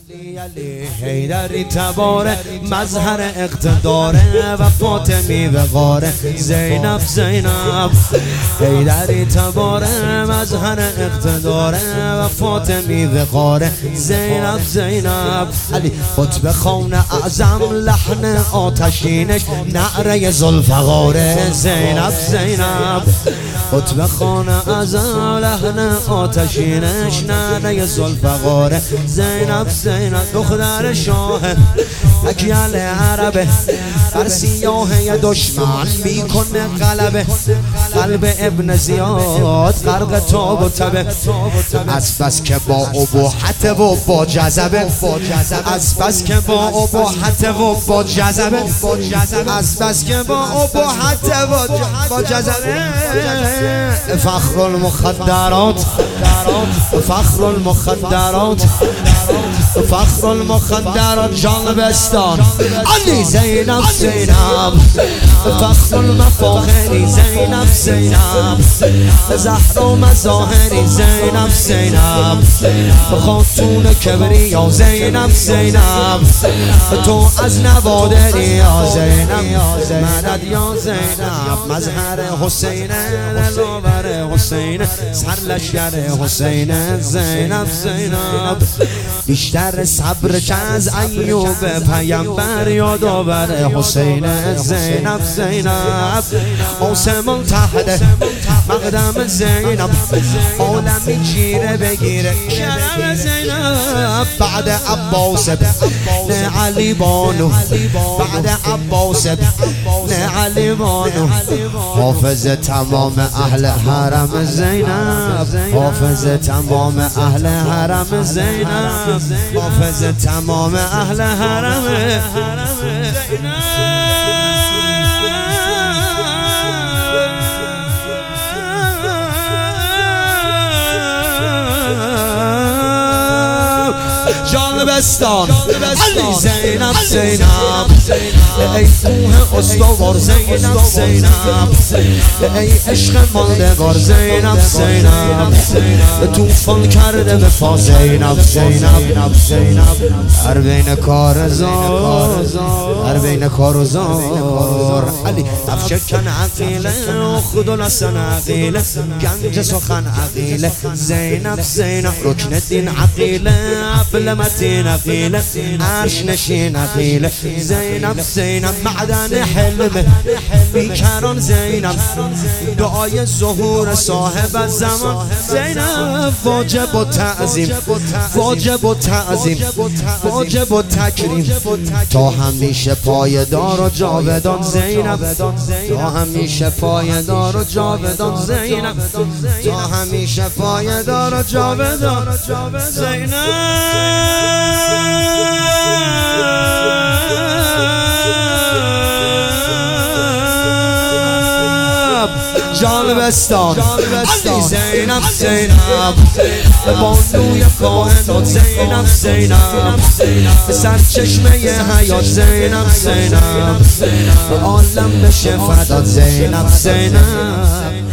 حیدری تباره مظهر اقتداره و فاطمی وقاره زینب زینب. حیدری تباره مظهر اقتداره و فاطمی وقاره زینب زینب. علی قطب خون اعظم لحن آتشینش نعره ذوالفقاره زینب زینب. قطب خون اعظم لحن آتشینش نعره ذوالفقاره زینب زینب. دختر شاه اکیال عربه بر سیاه دشمن میکنه غلبه. قلب ابن زیاد غرق تاب و تبه. از بس که با اباحت و با جذبه. از بس که با اباحت و با جذبه. از بس که با اباحت و با جذبه. فخر المخدرات فخر المخدرات فخر المخدرات جانبستان علی زینب زینب. فخر المفاخری زینب زینب. زهر و مظاهری زینب زینب. خاتون کبریا زینب زینب. تو از نوادری یا زینب مدد یا زینب. مظهر حسین دلاور حسین سرلشگر حسین زینب زینب. بیشتر صبر که از ایوب پیامبر یادآور حسین زینب زینب. آسمان تحت مقدم زینب عالمی چیره بگیره کرم زینب. بعد عباس نه علی بانو بعد عباس نه علی بانو. حافظ تمام اهل حرم زینب. حافظ تمام اهل حرم زینب. حافظ تمام اهل حرم زینب. جانبستان علی زینب زینب. ای کوه استوار زینب زینب. ای عشق ماندگار زینب زینب. توفان کرده به پا زینب زینب زینب. در بین کار زار در بین کار و زار علی افشکن عقیله خودو نسن عقیله. گنج سخن عقیله زینب زینب. رکن دین عقیله متین عقیله. عرش نشین عقیله زینب زینب. معدن حلم بیکران زینب. دعای ظهور صاحب زمان زینب. واجب و تعظیم واجب و تعظیم واجب و تکریم. تا همیشه پایدار و جاودان زینب. تا همیشه پایدار و جاودان زینب. تا همیشه پایدار و جاودان زینب. جانبستان علی زینب زینب. بانوی کائنات زینب زینب. سرچشمه حیات زینب زینب. عالم بشه فدات زینب زینب.